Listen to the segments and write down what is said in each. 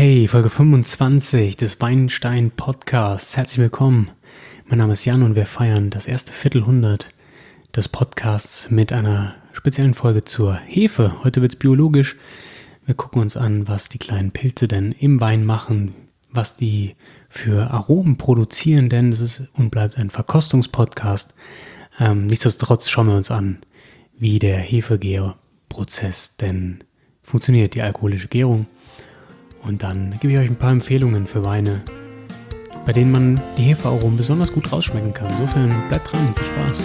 Hey, Folge 25 des Weinstein Podcasts. Herzlich willkommen. Mein Name ist Jan und wir feiern das erste Viertelhundert des Podcasts mit einer speziellen Folge zur Hefe. Heute wird es biologisch. Wir gucken uns an, was die kleinen Pilze denn im Wein machen, was die für Aromen produzieren, denn es ist und bleibt ein Verkostungspodcast. Nichtsdestotrotz schauen wir uns an, wie der Hefegärprozess denn funktioniert, die alkoholische Gärung. Und dann gebe ich euch ein paar Empfehlungen für Weine, bei denen man die Hefearomen besonders gut rausschmecken kann. Insofern bleibt dran, viel Spaß.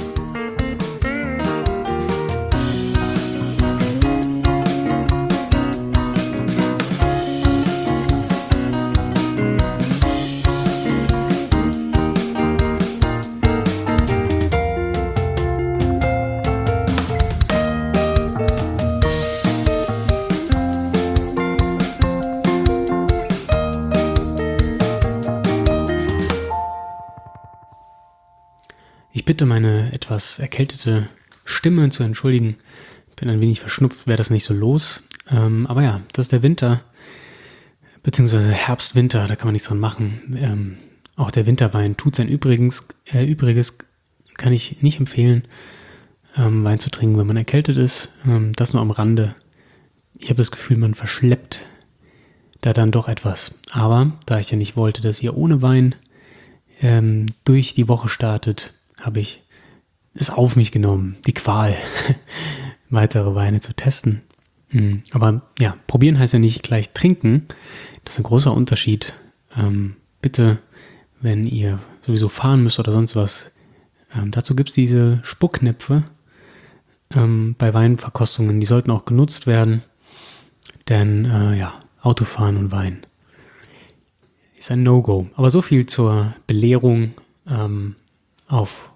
Ich bitte meine etwas erkältete Stimme zu entschuldigen. Ich bin ein wenig verschnupft, wäre das nicht so los. Aber ja, das ist der Winter, beziehungsweise Herbst-Winter, da kann man nichts dran machen. Auch der Winterwein tut sein Übriges, kann ich nicht empfehlen, Wein zu trinken, wenn man erkältet ist. Das nur am Rande. Ich habe das Gefühl, man verschleppt da dann doch etwas. Aber da ich ja nicht wollte, dass ihr ohne Wein durch die Woche startet, habe ich es auf mich genommen, die Qual, weitere Weine zu testen. Aber ja, probieren heißt ja nicht gleich trinken. Das ist ein großer Unterschied. Bitte, wenn ihr sowieso fahren müsst oder sonst was, dazu gibt es diese Spucknäpfe bei Weinverkostungen. Die sollten auch genutzt werden, denn Autofahren und Wein ist ein No-Go. Aber so viel zur Belehrung auf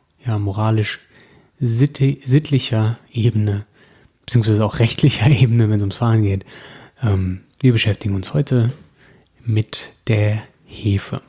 moralisch-sittlicher Ebene, beziehungsweise auch rechtlicher Ebene, wenn es ums Fahren geht. Wir beschäftigen uns heute mit der Hefe.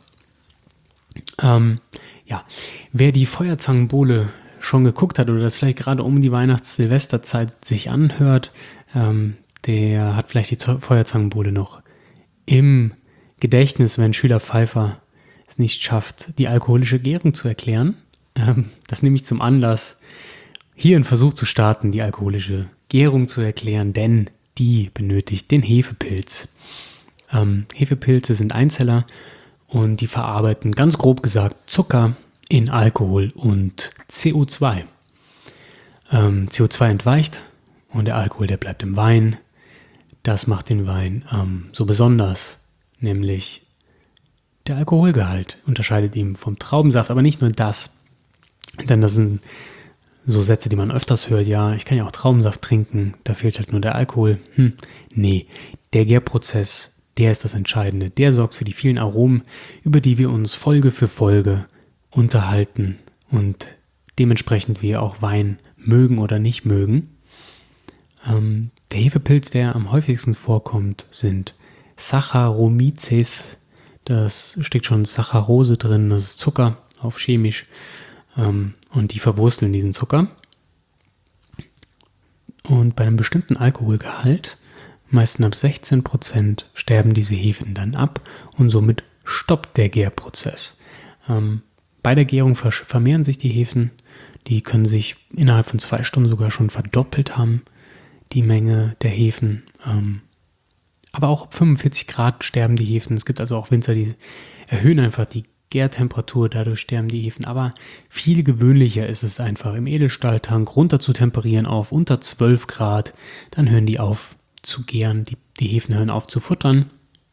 Wer die Feuerzangenbowle schon geguckt hat oder das vielleicht gerade um die Weihnachts-Silvesterzeit sich anhört, der hat vielleicht die Feuerzangenbowle noch im Gedächtnis, wenn Schüler Pfeiffer es nicht schafft, die alkoholische Gärung zu erklären. Das nehme ich zum Anlass, hier einen Versuch zu starten, die alkoholische Gärung zu erklären, denn die benötigt den Hefepilz. Hefepilze sind Einzeller und die verarbeiten, ganz grob gesagt, Zucker in Alkohol und CO2. CO2 entweicht und der Alkohol, der bleibt im Wein. Das macht den Wein so besonders, nämlich der Alkoholgehalt unterscheidet ihn vom Traubensaft, aber nicht nur das. Denn das sind so Sätze, die man öfters hört. Ja, ich kann ja auch Traubensaft trinken, da fehlt halt nur der Alkohol. Nee, der Gärprozess, der ist das Entscheidende. Der sorgt für die vielen Aromen, über die wir uns Folge für Folge unterhalten und dementsprechend wir auch Wein mögen oder nicht mögen. Der Hefepilz, der am häufigsten vorkommt, sind Saccharomyces. Das steckt schon Saccharose drin, das ist Zucker auf chemisch. Und die verwursteln diesen Zucker. Und bei einem bestimmten Alkoholgehalt, meistens ab 16%, sterben diese Hefen dann ab und somit stoppt der Gärprozess. Bei der Gärung vermehren sich die Hefen. Die können sich innerhalb von 2 Stunden sogar schon verdoppelt haben, die Menge der Hefen. Aber auch ab 45 Grad sterben die Hefen. Es gibt also auch Winzer, die erhöhen einfach die Gärtemperatur, dadurch sterben die Hefen. Aber viel gewöhnlicher ist es einfach, im Edelstahltank runter zu temperieren auf unter 12 Grad. Dann hören die auf zu gären, die Hefen hören auf zu futtern.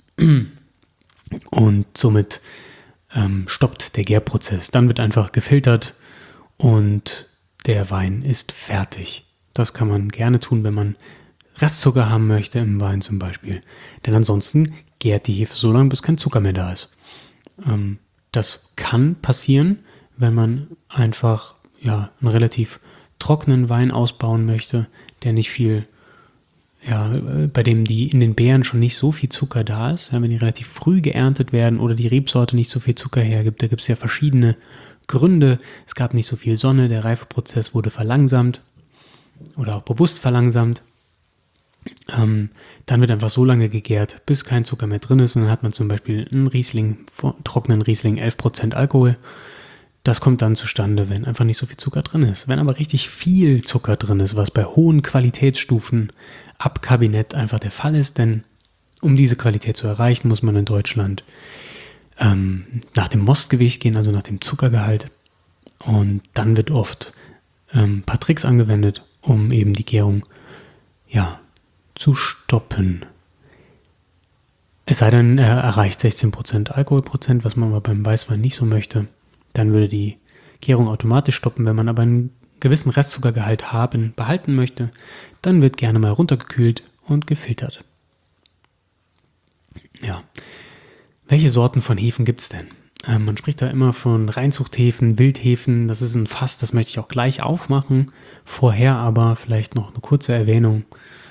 Und somit stoppt der Gärprozess. Dann wird einfach gefiltert und der Wein ist fertig. Das kann man gerne tun, wenn man Restzucker haben möchte im Wein zum Beispiel. Denn ansonsten gärt die Hefe so lange, bis kein Zucker mehr da ist. Das kann passieren, wenn man einfach einen relativ trockenen Wein ausbauen möchte, der nicht viel, bei dem in den Beeren schon nicht so viel Zucker da ist. Wenn die relativ früh geerntet werden oder die Rebsorte nicht so viel Zucker hergibt, da gibt es ja verschiedene Gründe. Es gab nicht so viel Sonne, der Reifeprozess wurde verlangsamt oder auch bewusst verlangsamt. Dann wird einfach so lange gegärt, bis kein Zucker mehr drin ist. Und dann hat man zum Beispiel einen Riesling, trockenen Riesling, 11% Alkohol. Das kommt dann zustande, wenn einfach nicht so viel Zucker drin ist. Wenn aber richtig viel Zucker drin ist, was bei hohen Qualitätsstufen ab Kabinett einfach der Fall ist, denn um diese Qualität zu erreichen, muss man in Deutschland nach dem Mostgewicht gehen, also nach dem Zuckergehalt. Und dann wird oft ein paar Tricks angewendet, um eben die Gärung zu stoppen. Es sei denn, er erreicht 16% Alkoholprozent, was man aber beim Weißwein nicht so möchte. Dann würde die Gärung automatisch stoppen. Wenn man aber einen gewissen Restzuckergehalt behalten möchte, dann wird gerne mal runtergekühlt und gefiltert. Ja. Welche Sorten von Hefen gibt es denn? Man spricht da immer von Reinzuchthefen, Wildhefen. Das ist ein Fass, das möchte ich auch gleich aufmachen. Vorher aber vielleicht noch eine kurze Erwähnung,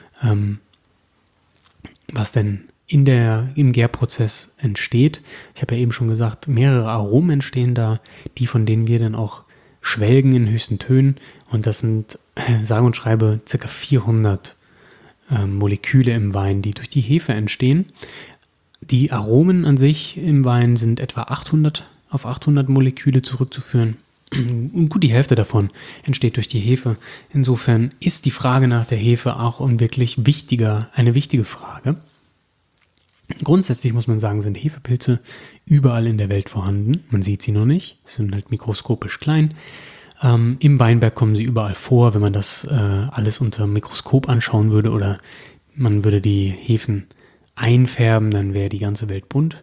was denn im Gärprozess entsteht. Ich habe ja eben schon gesagt, mehrere Aromen entstehen da, von denen wir dann auch schwelgen in höchsten Tönen. Und das sind, sage und schreibe, ca. 400 Moleküle im Wein, die durch die Hefe entstehen. Die Aromen an sich im Wein sind etwa 800 Moleküle zurückzuführen. Und gut die Hälfte davon entsteht durch die Hefe. Insofern ist die Frage nach der Hefe auch eine wichtige Frage. Grundsätzlich muss man sagen, sind Hefepilze überall in der Welt vorhanden. Man sieht sie noch nicht, sie sind halt mikroskopisch klein. Im Weinberg kommen sie überall vor, wenn man das alles unter dem Mikroskop anschauen würde oder man würde die Hefen einfärben, dann wäre die ganze Welt bunt.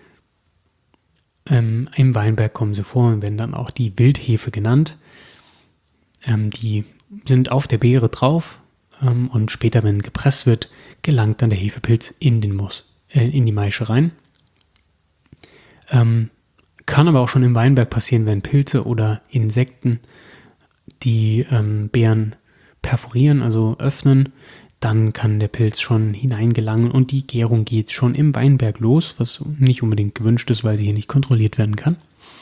Im Weinberg kommen sie vor und werden dann auch die Wildhefe genannt. Die sind auf der Beere drauf und später, wenn gepresst wird, gelangt dann der Hefepilz in die Maische rein. Kann aber auch schon im Weinberg passieren, wenn Pilze oder Insekten die Beeren perforieren, also öffnen, dann kann der Pilz schon hineingelangen und die Gärung geht schon im Weinberg los, was nicht unbedingt gewünscht ist, weil sie hier nicht kontrolliert werden kann.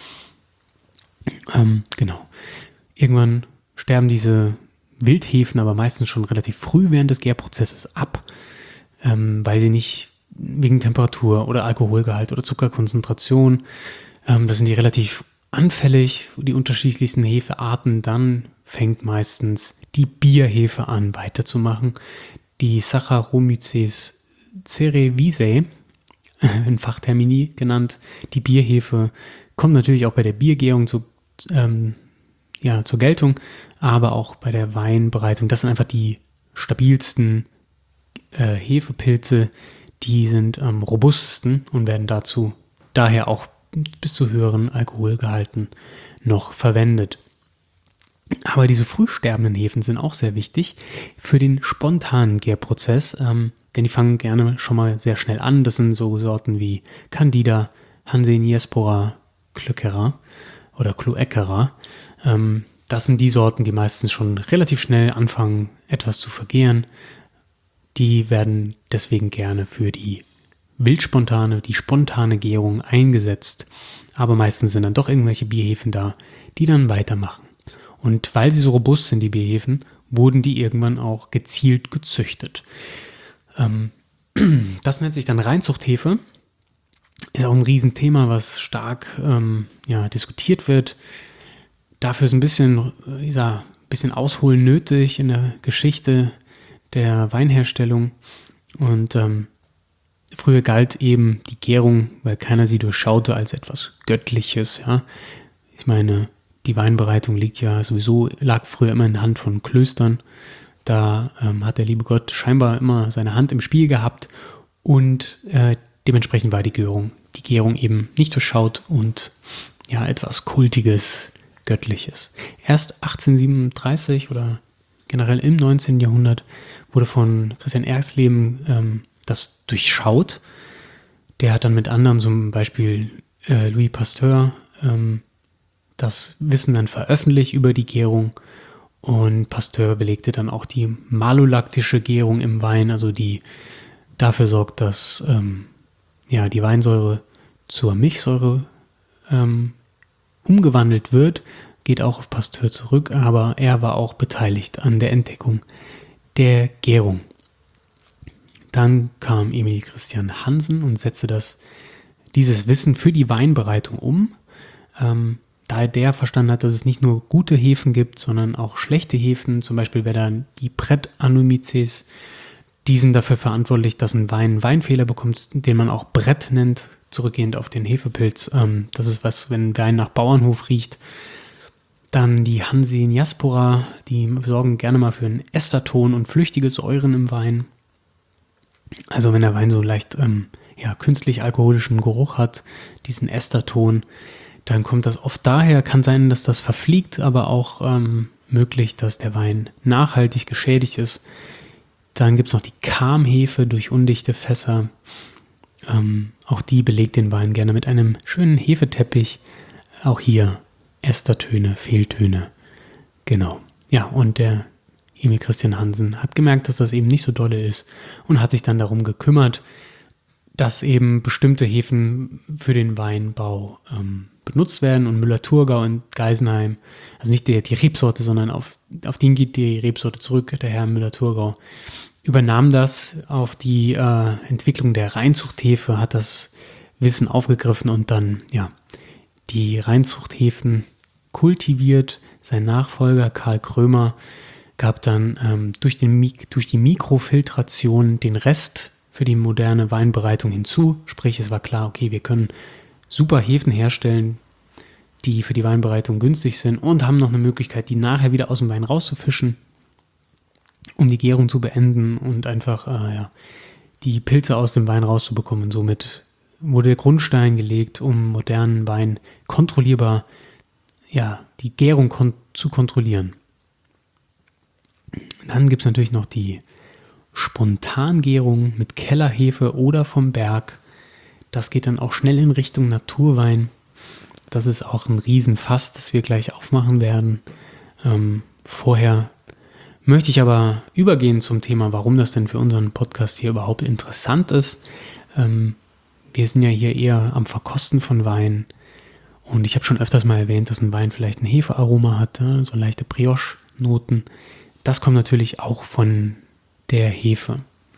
Genau. Irgendwann sterben diese Wildhefen aber meistens schon relativ früh während des Gärprozesses ab, weil sie nicht wegen Temperatur oder Alkoholgehalt oder Zuckerkonzentration, das sind die relativ anfällig, die unterschiedlichsten Hefearten. Dann fängt meistens die Bierhefe an weiterzumachen. Die Saccharomyces cerevisiae, in Fachtermini genannt, die Bierhefe, kommt natürlich auch bei der Biergärung zur Geltung, aber auch bei der Weinbereitung. Das sind einfach die stabilsten Hefepilze, die sind am robustesten und werden daher auch bis zu höheren Alkoholgehalten noch verwendet. Aber diese früh sterbenden Hefen sind auch sehr wichtig für den spontanen Gärprozess, denn die fangen gerne schon mal sehr schnell an. Das sind so Sorten wie Candida, Hanseníaspora, Cloeckera oder Cloeckera. Das sind die Sorten, die meistens schon relativ schnell anfangen, etwas zu vergären. Die werden deswegen gerne für die spontane Gärung eingesetzt. Aber meistens sind dann doch irgendwelche Bierhefen da, die dann weitermachen. Und weil sie so robust sind, die Bierhefen, wurden die irgendwann auch gezielt gezüchtet. Das nennt sich dann Reinzuchthefe. Ist auch ein Riesenthema, was stark diskutiert wird. Dafür ist ein bisschen Ausholen nötig in der Geschichte der Weinherstellung. Und früher galt eben die Gärung, weil keiner sie durchschaute, als etwas Göttliches. Ja? Ich meine, die Weinbereitung lag früher immer in der Hand von Klöstern. Da hat der liebe Gott scheinbar immer seine Hand im Spiel gehabt und dementsprechend war die Gärung eben nicht durchschaut und etwas Kultiges, Göttliches. Erst 1837 oder generell im 19. Jahrhundert wurde von Christian Erxleben das durchschaut. Der hat dann mit anderen, zum Beispiel Louis Pasteur, das Wissen dann veröffentlicht über die Gärung und Pasteur belegte dann auch die malolaktische Gärung im Wein, also die dafür sorgt, dass die Weinsäure zur Milchsäure umgewandelt wird, geht auch auf Pasteur zurück, aber er war auch beteiligt an der Entdeckung der Gärung. Dann kam Emil Christian Hansen und setzte dieses Wissen für die Weinbereitung um, da der verstanden hat, dass es nicht nur gute Hefen gibt, sondern auch schlechte Hefen. Zum Beispiel wäre dann die Brettanomyces, die sind dafür verantwortlich, dass ein Wein einen Weinfehler bekommt, den man auch Brett nennt, zurückgehend auf den Hefepilz. Das ist was, wenn Wein nach Bauernhof riecht. Dann die Hanseiniaspora, die sorgen gerne mal für einen Esterton und flüchtige Säuren im Wein. Also wenn der Wein so leicht künstlich alkoholischen Geruch hat, diesen Esterton, dann kommt das oft daher. Kann sein, dass das verfliegt, aber auch möglich, dass der Wein nachhaltig geschädigt ist. Dann gibt es noch die Kamhefe durch undichte Fässer. Auch die belegt den Wein gerne mit einem schönen Hefeteppich. Auch hier Estertöne, Fehltöne. Genau. Ja, und der Emil Christian Hansen hat gemerkt, dass das eben nicht so dolle ist und hat sich dann darum gekümmert, dass eben bestimmte Hefen für den Weinbau benutzt werden. Und Müller-Thurgau und Geisenheim, also nicht die Rebsorte, sondern auf den geht die Rebsorte zurück, der Herr Müller-Thurgau, übernahm das auf die Entwicklung der Reinzuchthefe, hat das Wissen aufgegriffen und dann die Reinzuchthefen kultiviert. Sein Nachfolger Karl Krömer gab dann durch die Mikrofiltration den Rest für die moderne Weinbereitung hinzu. Sprich, es war klar, okay, wir können super Hefen herstellen, die für die Weinbereitung günstig sind und haben noch eine Möglichkeit, die nachher wieder aus dem Wein rauszufischen, um die Gärung zu beenden und einfach die Pilze aus dem Wein rauszubekommen. Und somit wurde der Grundstein gelegt, um modernen Wein kontrollierbar, die Gärung zu kontrollieren. Dann gibt es natürlich noch die Spontangärung mit Kellerhefe oder vom Berg. Das geht dann auch schnell in Richtung Naturwein. Das ist auch ein Riesenfass, das wir gleich aufmachen werden. Vorher möchte ich aber übergehen zum Thema, warum das denn für unseren Podcast hier überhaupt interessant ist. Wir sind ja hier eher am Verkosten von Wein. Und ich habe schon öfters mal erwähnt, dass ein Wein vielleicht ein Hefearoma hat, so leichte Brioche-Noten. Das kommt natürlich auch von der Hefe.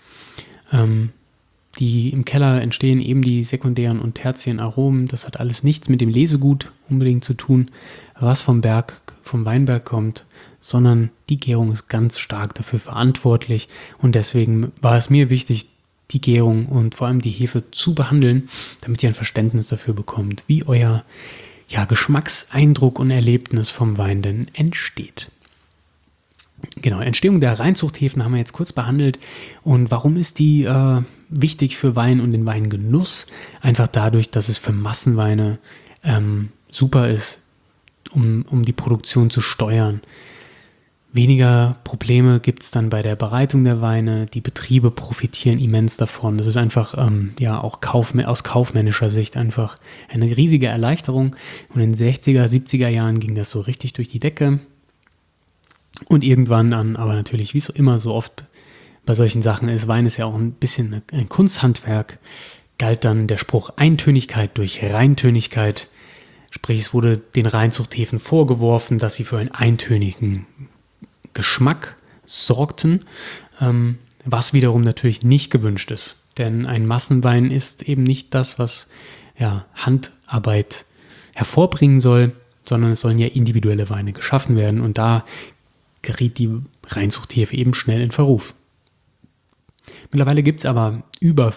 Die im Keller entstehen eben die sekundären und tertiären Aromen. Das hat alles nichts mit dem Lesegut unbedingt zu tun, was vom Weinberg kommt, sondern die Gärung ist ganz stark dafür verantwortlich. Und deswegen war es mir wichtig, die Gärung und vor allem die Hefe zu behandeln, damit ihr ein Verständnis dafür bekommt, wie euer Geschmackseindruck und Erlebnis vom Wein denn entsteht. Genau, Entstehung der Reinzuchthefen haben wir jetzt kurz behandelt. Und warum ist die wichtig für Wein und den Weingenuss? Einfach dadurch, dass es für Massenweine super ist, um die Produktion zu steuern. Weniger Probleme gibt es dann bei der Bereitung der Weine. Die Betriebe profitieren immens davon. Das ist einfach auch aus kaufmännischer Sicht einfach eine riesige Erleichterung. Und in den 60er, 70er Jahren ging das so richtig durch die Decke. Und irgendwann dann, aber natürlich, wie es immer so oft bei solchen Sachen ist, Wein ist ja auch ein bisschen ein Kunsthandwerk, galt dann der Spruch Eintönigkeit durch Reintönigkeit. Sprich, es wurde den Reinzuchthefen vorgeworfen, dass sie für einen eintönigen Geschmack sorgten, was wiederum natürlich nicht gewünscht ist. Denn ein Massenwein ist eben nicht das, was Handarbeit hervorbringen soll, sondern es sollen ja individuelle Weine geschaffen werden. Und da geriet die Reinzuchthefe eben schnell in Verruf. Mittlerweile gibt es aber über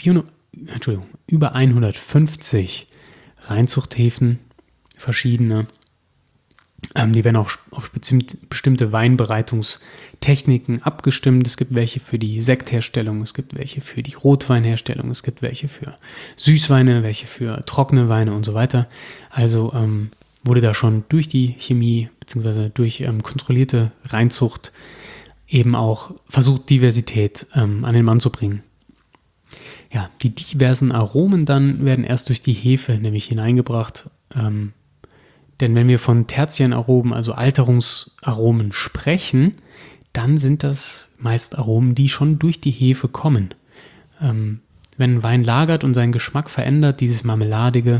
150 Reinzuchthäfen, verschiedene. Die werden auch auf bestimmte Weinbereitungstechniken abgestimmt. Es gibt welche für die Sektherstellung, es gibt welche für die Rotweinherstellung, es gibt welche für Süßweine, welche für trockene Weine und so weiter. Also wurde da schon durch die Chemie bzw. durch kontrollierte Reinzucht eben auch versucht, Diversität an den Mann zu bringen. Ja, die diversen Aromen dann werden erst durch die Hefe nämlich hineingebracht. Denn wenn wir von tertiären Aromen, also Alterungsaromen sprechen, dann sind das meist Aromen, die schon durch die Hefe kommen. Wenn ein Wein lagert und seinen Geschmack verändert, dieses Marmeladige,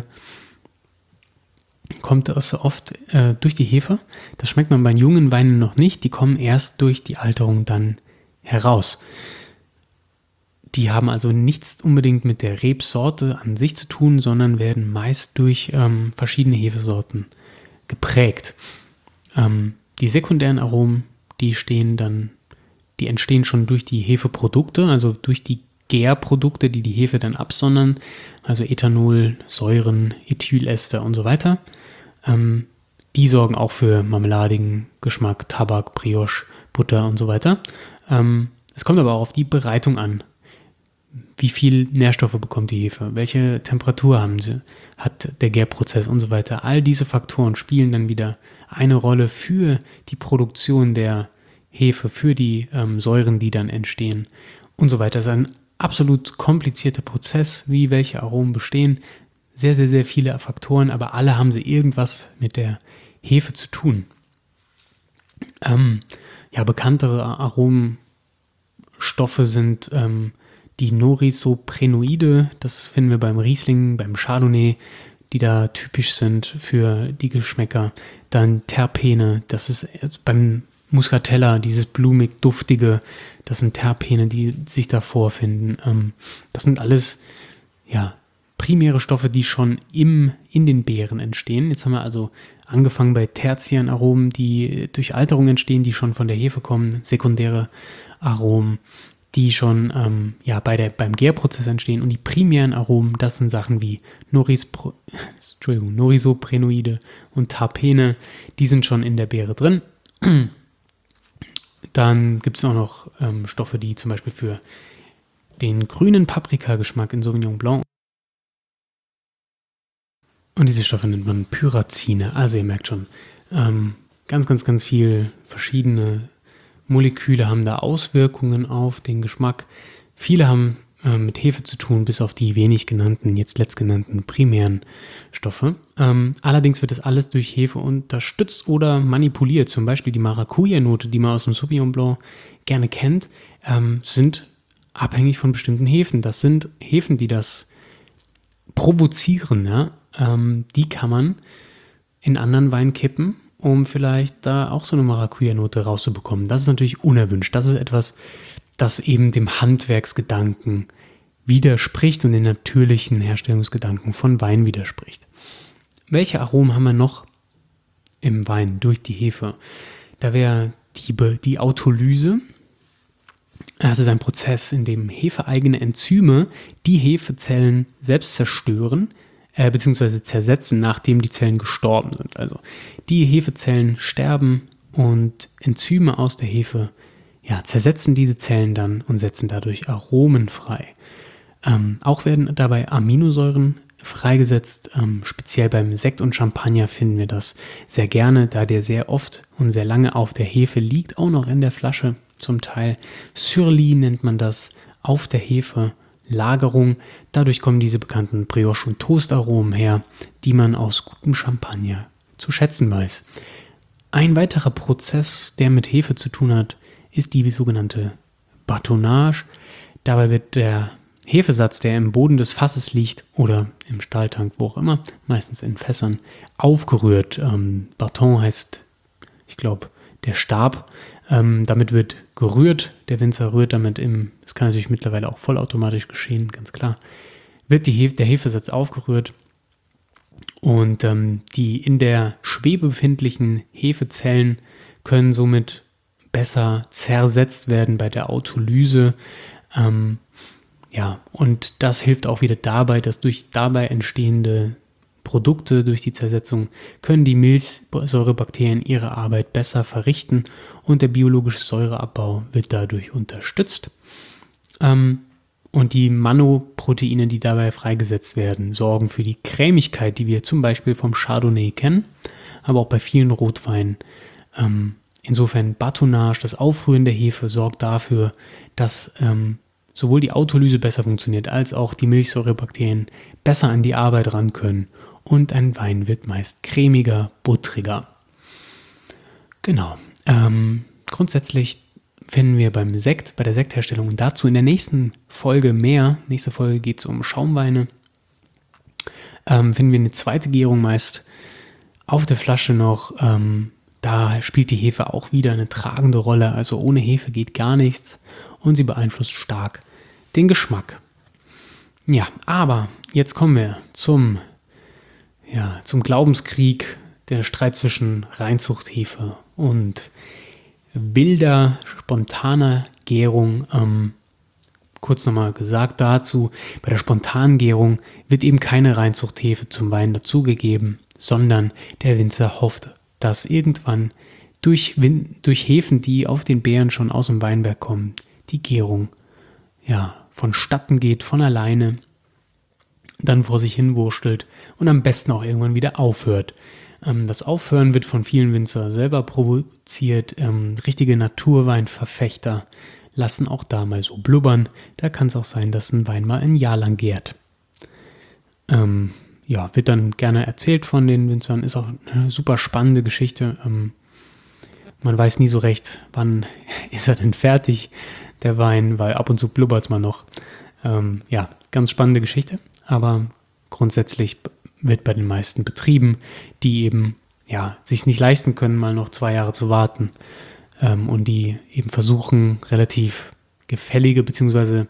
kommt das oft durch die Hefe. Das schmeckt man bei jungen Weinen noch nicht. Die kommen erst durch die Alterung dann heraus. Die haben also nichts unbedingt mit der Rebsorte an sich zu tun, sondern werden meist durch verschiedene Hefesorten geprägt. Die sekundären Aromen, die entstehen schon durch die Hefeprodukte, also durch die Gärprodukte, die die Hefe dann absondern, also Ethanol, Säuren, Ethylester und so weiter. Die sorgen auch für marmeladigen Geschmack, Tabak, Brioche, Butter und so weiter. Es kommt aber auch auf die Bereitung an. Wie viel Nährstoffe bekommt die Hefe? Welche Temperatur hat der Gärprozess und so weiter? All diese Faktoren spielen dann wieder eine Rolle für die Produktion der Hefe, für die Säuren, die dann entstehen und so weiter. Das ist ein absolut komplizierter Prozess, wie welche Aromen bestehen. Sehr, sehr, sehr viele Faktoren, aber alle haben sie irgendwas mit der Hefe zu tun. Bekanntere Aromenstoffe sind die Norisoprenoide, das finden wir beim Riesling, beim Chardonnay, die da typisch sind für die Geschmäcker. Dann Terpene, das ist beim Muscatella, dieses blumig-duftige, das sind Terpene, die sich da vorfinden. Das sind alles primäre Stoffe, die schon in den Beeren entstehen. Jetzt haben wir also angefangen bei tertiären Aromen, die durch Alterung entstehen, die schon von der Hefe kommen, sekundäre Aromen, die schon beim Gärprozess entstehen, und die primären Aromen, das sind Sachen wie Norisoprenoide und Terpene, die sind schon in der Beere drin. Dann gibt es auch noch Stoffe, die zum Beispiel für den grünen Paprikageschmack in Sauvignon Blanc, und diese Stoffe nennt man Pyrazine. Also ihr merkt schon, ganz, ganz, ganz viel verschiedene Moleküle haben da Auswirkungen auf den Geschmack. Viele haben mit Hefe zu tun, bis auf die wenig genannten, jetzt letztgenannten primären Stoffe. Allerdings wird das alles durch Hefe unterstützt oder manipuliert. Zum Beispiel die Maracuja-Note, die man aus dem Sauvignon Blanc gerne kennt, sind abhängig von bestimmten Hefen. Das sind Hefen, die das provozieren. Ja? Die kann man in anderen Wein kippen, um vielleicht da auch so eine Maracuja-Note rauszubekommen. Das ist natürlich unerwünscht. Das ist etwas, das eben dem Handwerksgedanken widerspricht und den natürlichen Herstellungsgedanken von Wein widerspricht. Welche Aromen haben wir noch im Wein durch die Hefe? Da wäre die Autolyse. Das ist ein Prozess, in dem hefeeigene Enzyme die Hefezellen selbst zerstören, beziehungsweise zersetzen, nachdem die Zellen gestorben sind. Also die Hefezellen sterben und Enzyme aus der Hefe zersetzen diese Zellen dann und setzen dadurch Aromen frei. Auch werden dabei Aminosäuren freigesetzt. Speziell beim Sekt und Champagner finden wir das sehr gerne, da der sehr oft und sehr lange auf der Hefe liegt, auch noch in der Flasche zum Teil. Surli nennt man das, auf der Hefe. Lagerung. Dadurch kommen diese bekannten Brioche- und Toastaromen her, die man aus gutem Champagner zu schätzen weiß. Ein weiterer Prozess, der mit Hefe zu tun hat, ist die sogenannte Batonnage. Dabei wird der Hefesatz, der im Boden des Fasses liegt oder im Stahltank, wo auch immer, meistens in Fässern, aufgerührt. Baton heißt, ich glaube, der Stab. Damit wird gerührt, der Winzer rührt damit das kann natürlich mittlerweile auch vollautomatisch geschehen, ganz klar, wird der Hefesatz aufgerührt und die in der Schwebe befindlichen Hefezellen können somit besser zersetzt werden bei der Autolyse. Und das hilft auch wieder dabei, dass durch dabei entstehende Produkte durch die Zersetzung können die Milchsäurebakterien ihre Arbeit besser verrichten und der biologische Säureabbau wird dadurch unterstützt. Und die Manoproteine, die dabei freigesetzt werden, sorgen für die Cremigkeit, die wir zum Beispiel vom Chardonnay kennen, aber auch bei vielen Rotweinen. Insofern Batonnage, das Aufrühren der Hefe, sorgt dafür, dass sowohl die Autolyse besser funktioniert, als auch die Milchsäurebakterien besser an die Arbeit ran können. Und ein Wein wird meist cremiger, buttriger. Genau. Grundsätzlich finden wir bei der Sektherstellung, und dazu in der nächsten Folge mehr. Nächste Folge geht es um Schaumweine. Finden wir eine zweite Gärung meist auf der Flasche noch. Da spielt die Hefe auch wieder eine tragende Rolle. Also ohne Hefe geht gar nichts und sie beeinflusst stark den Geschmack. Ja, aber jetzt kommen wir zum Glaubenskrieg, der Streit zwischen Reinzuchthefe und wilder, spontaner Gärung. Kurz nochmal gesagt dazu, bei der spontanen Gärung wird eben keine Reinzuchthefe zum Wein dazugegeben, sondern der Winzer hofft, dass irgendwann durch Hefen, die auf den Beeren schon aus dem Weinberg kommen, die Gärung vonstatten geht von alleine, dann vor sich hin wurstelt und am besten auch irgendwann wieder aufhört. Das Aufhören wird von vielen Winzer selber provoziert. Richtige Naturweinverfechter lassen auch da mal so blubbern. Da kann es auch sein, dass ein Wein mal ein Jahr lang gärt. Wird dann gerne erzählt von den Winzern. Ist auch eine super spannende Geschichte. Man weiß nie so recht, wann ist er denn fertig, der Wein, weil ab und zu blubbert es mal noch. Ganz spannende Geschichte. Aber grundsätzlich wird bei den meisten Betrieben, die eben sich nicht leisten können, mal noch 2 Jahre zu warten und die eben versuchen, relativ gefällige bzw.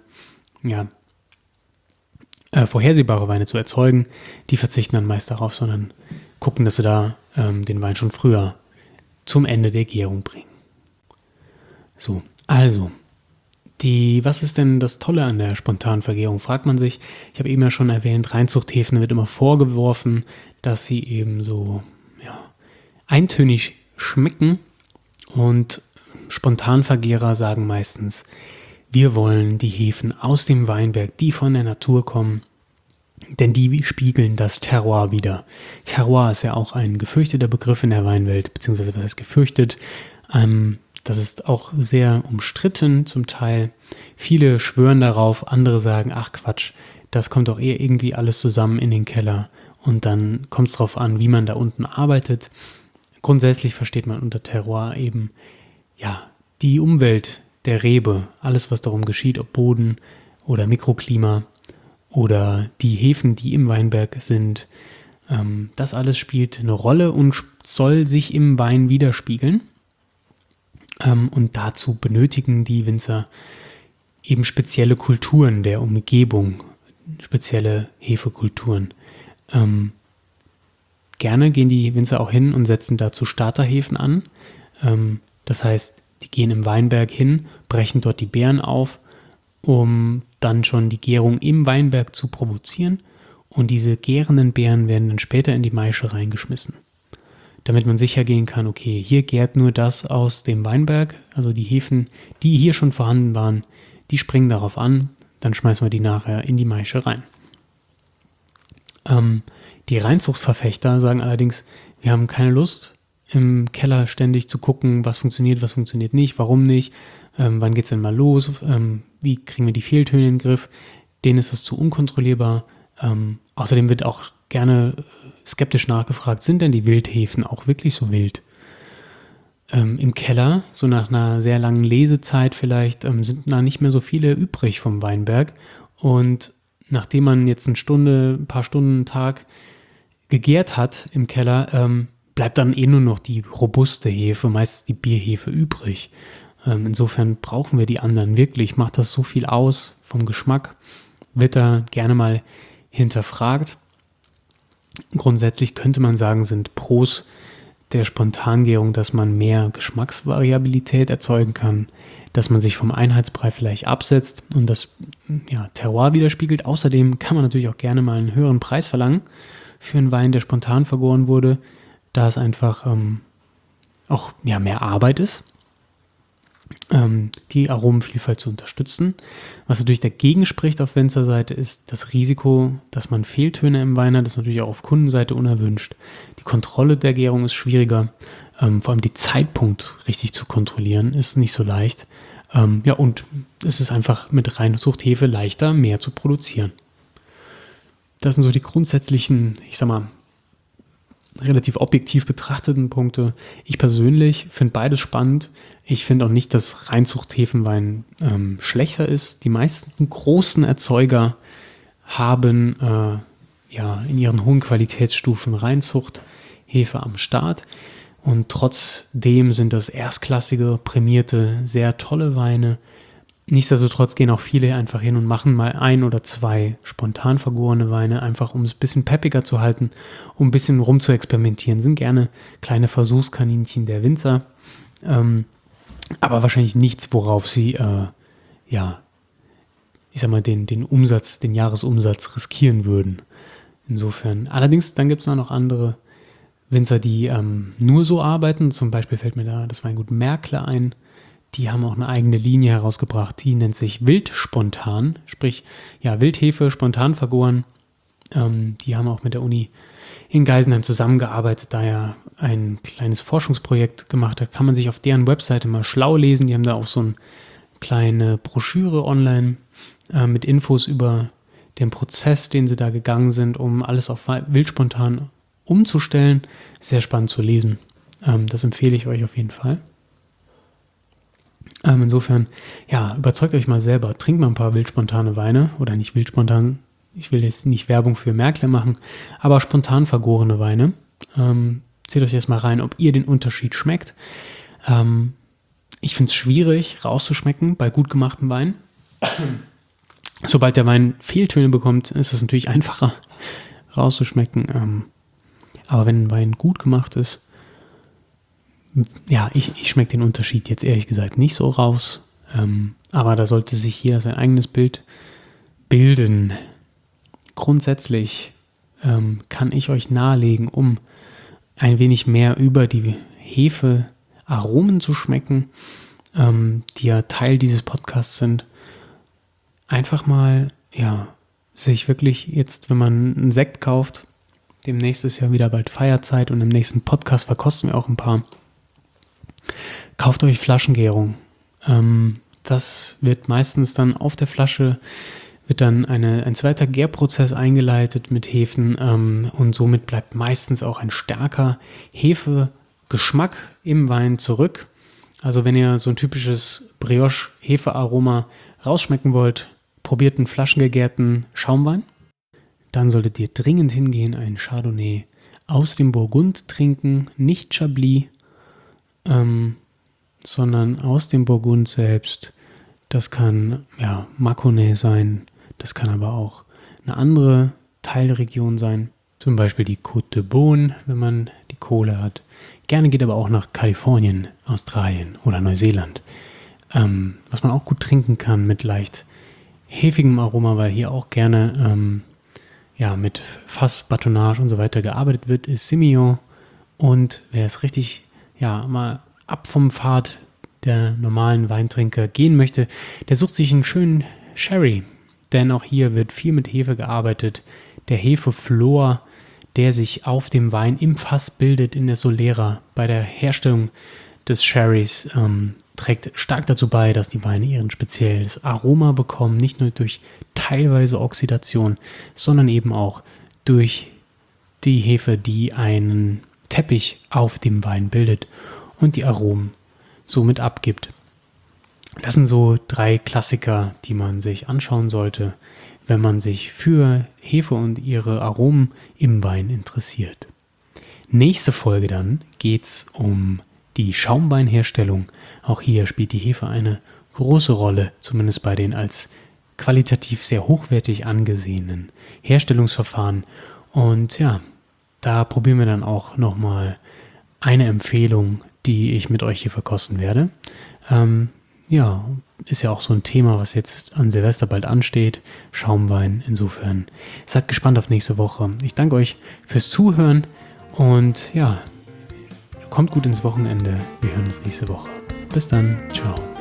Vorhersehbare Weine zu erzeugen, die verzichten dann meist darauf, sondern gucken, dass sie da den Wein schon früher zum Ende der Gärung bringen. So, also, was ist denn das Tolle an der spontanen Vergärung, fragt man sich. Ich habe eben ja schon erwähnt, Reinzuchthäfen wird immer vorgeworfen, dass sie eben so eintönig schmecken, und Spontanvergärer sagen meistens, wir wollen die Hefen aus dem Weinberg, die von der Natur kommen, denn die spiegeln das Terroir wider. Terroir ist ja auch ein gefürchteter Begriff in der Weinwelt, beziehungsweise was heißt gefürchtet? Das ist auch sehr umstritten zum Teil. Viele schwören darauf, andere sagen, ach Quatsch, das kommt doch eher irgendwie alles zusammen in den Keller. Und dann kommt es darauf an, wie man da unten arbeitet. Grundsätzlich versteht man unter Terroir eben, die Umwelt der Rebe, alles was darum geschieht, ob Boden oder Mikroklima oder die Hefen, die im Weinberg sind. Das alles spielt eine Rolle und soll sich im Wein widerspiegeln. Und dazu benötigen die Winzer eben spezielle Kulturen der Umgebung, spezielle Hefekulturen. Gerne gehen die Winzer auch hin und setzen dazu Starterhefen an. Das heißt, die gehen im Weinberg hin, brechen dort die Beeren auf, um dann schon die Gärung im Weinberg zu provozieren. Und diese gärenden Beeren werden dann später in die Maische reingeschmissen, damit man sicher gehen kann, okay, hier gärt nur das aus dem Weinberg, also die Hefen, die hier schon vorhanden waren, die springen darauf an, dann schmeißen wir die nachher in die Maische rein. Die Reinzuchtverfechter sagen allerdings, wir haben keine Lust, im Keller ständig zu gucken, was funktioniert nicht, warum nicht, wann geht es denn mal los, wie kriegen wir die Fehltöne in den Griff, denen ist das zu unkontrollierbar. Außerdem wird auch gerne skeptisch nachgefragt, sind denn die Wildhefen auch wirklich so wild? Im Keller, so nach einer sehr langen Lesezeit vielleicht, sind da nicht mehr so viele übrig vom Weinberg. Und nachdem man jetzt ein paar Stunden, einen Tag gegärt hat im Keller, bleibt dann nur noch die robuste Hefe, meist die Bierhefe übrig. Insofern brauchen wir die anderen wirklich. Macht das so viel aus vom Geschmack? Wird da gerne mal hinterfragt. Grundsätzlich könnte man sagen, sind Pros der Spontangärung, dass man mehr Geschmacksvariabilität erzeugen kann, dass man sich vom Einheitsbrei vielleicht absetzt und das Terroir widerspiegelt. Außerdem kann man natürlich auch gerne mal einen höheren Preis verlangen für einen Wein, der spontan vergoren wurde, da es einfach auch mehr Arbeit ist, die Aromenvielfalt zu unterstützen. Was natürlich dagegen spricht auf Winzerseite ist das Risiko, dass man Fehltöne im Wein hat. Das ist natürlich auch auf Kundenseite unerwünscht. Die Kontrolle der Gärung ist schwieriger. Vor allem die Zeitpunkt richtig zu kontrollieren ist nicht so leicht. Und es ist einfach mit Reinzuchthefe leichter, mehr zu produzieren. Das sind so die grundsätzlichen, relativ objektiv betrachteten Punkte. Ich persönlich finde beides spannend. Ich finde auch nicht, dass Reinzuchthefenwein schlechter ist. Die meisten großen Erzeuger haben in ihren hohen Qualitätsstufen Reinzuchthefe am Start. Und trotzdem sind das erstklassige, prämierte, sehr tolle Weine. Nichtsdestotrotz gehen auch viele einfach hin und machen mal 1 oder 2 spontan vergorene Weine, einfach um es ein bisschen peppiger zu halten, um ein bisschen rum zu experimentieren. Sind gerne kleine Versuchskaninchen der Winzer, aber wahrscheinlich nichts, worauf sie, ich sag mal, den Umsatz, den Jahresumsatz riskieren würden. Insofern. Allerdings, dann gibt es auch noch andere Winzer, die nur so arbeiten. Zum Beispiel fällt mir da das Weingut Märkle ein. Die haben auch eine eigene Linie herausgebracht, die nennt sich Wildspontan, sprich, ja, Wildhefe, spontan vergoren. Die haben auch mit der Uni in Geisenheim zusammengearbeitet, da ja ein kleines Forschungsprojekt gemacht hat. Kann man sich auf deren Webseite mal schlau lesen. Die haben da auch so eine kleine Broschüre online mit Infos über den Prozess, den sie da gegangen sind, um alles auf Wildspontan umzustellen. Sehr spannend zu lesen. Das empfehle ich euch auf jeden Fall. Insofern, ja, überzeugt euch mal selber. Trinkt mal ein paar wildspontane Weine oder nicht wildspontan. Ich will jetzt nicht Werbung für Märkle machen, aber spontan vergorene Weine. Zählt euch jetzt mal rein, ob ihr den Unterschied schmeckt. Ich finde es schwierig rauszuschmecken bei gut gemachten Wein. Sobald der Wein Fehltöne bekommt, ist es natürlich einfacher rauszuschmecken. Aber wenn ein Wein gut gemacht ist, ja, ich schmecke den Unterschied jetzt ehrlich gesagt nicht so raus. Aber da sollte sich jeder sein eigenes Bild bilden. Grundsätzlich kann ich euch nahelegen, um ein wenig mehr über die Hefearomen zu schmecken, die ja Teil dieses Podcasts sind, einfach mal, ja, sich wirklich jetzt, wenn man einen Sekt kauft, demnächst ist ja wieder bald Feierzeit und im nächsten Podcast verkosten wir auch ein paar. Kauft euch Flaschengärung. Das wird meistens dann auf der Flasche, wird dann ein zweiter Gärprozess eingeleitet mit Hefen und somit bleibt meistens auch ein starker Hefegeschmack im Wein zurück. Also wenn ihr so ein typisches Brioche-Hefearoma rausschmecken wollt, probiert einen flaschengegärten Schaumwein. Dann solltet ihr dringend hingehen, einen Chardonnay aus dem Burgund trinken, nicht Chablis, sondern aus dem Burgund selbst. Das kann ja Mâconnais sein, das kann aber auch eine andere Teilregion sein, zum Beispiel die Côte de Beaune, wenn man die Kohle hat. Gerne geht aber auch nach Kalifornien, Australien oder Neuseeland, was man auch gut trinken kann mit leicht hefigem Aroma, weil hier auch gerne mit Fass, Batonnage und so weiter gearbeitet wird, ist Semillon. Und wer es richtig mal ab vom Pfad der normalen Weintrinker gehen möchte, der sucht sich einen schönen Sherry. Denn auch hier wird viel mit Hefe gearbeitet. Der Hefeflor, der sich auf dem Wein im Fass bildet in der Solera bei der Herstellung des Sherrys, trägt stark dazu bei, dass die Weine ihren spezielles Aroma bekommen. Nicht nur durch teilweise Oxidation, sondern eben auch durch die Hefe, die einen Teppich auf dem Wein bildet und die Aromen somit abgibt. Das sind so 3 Klassiker, die man sich anschauen sollte, wenn man sich für Hefe und ihre Aromen im Wein interessiert. Nächste Folge dann geht es um die Schaumweinherstellung. Auch hier spielt die Hefe eine große Rolle, zumindest bei den als qualitativ sehr hochwertig angesehenen Herstellungsverfahren. Und ja, da probieren wir dann auch nochmal eine Empfehlung, die ich mit euch hier verkosten werde. Ist ja auch so ein Thema, was jetzt an Silvester bald ansteht. Schaumwein, insofern. Seid gespannt auf nächste Woche. Ich danke euch fürs Zuhören und ja, kommt gut ins Wochenende. Wir hören uns nächste Woche. Bis dann. Ciao.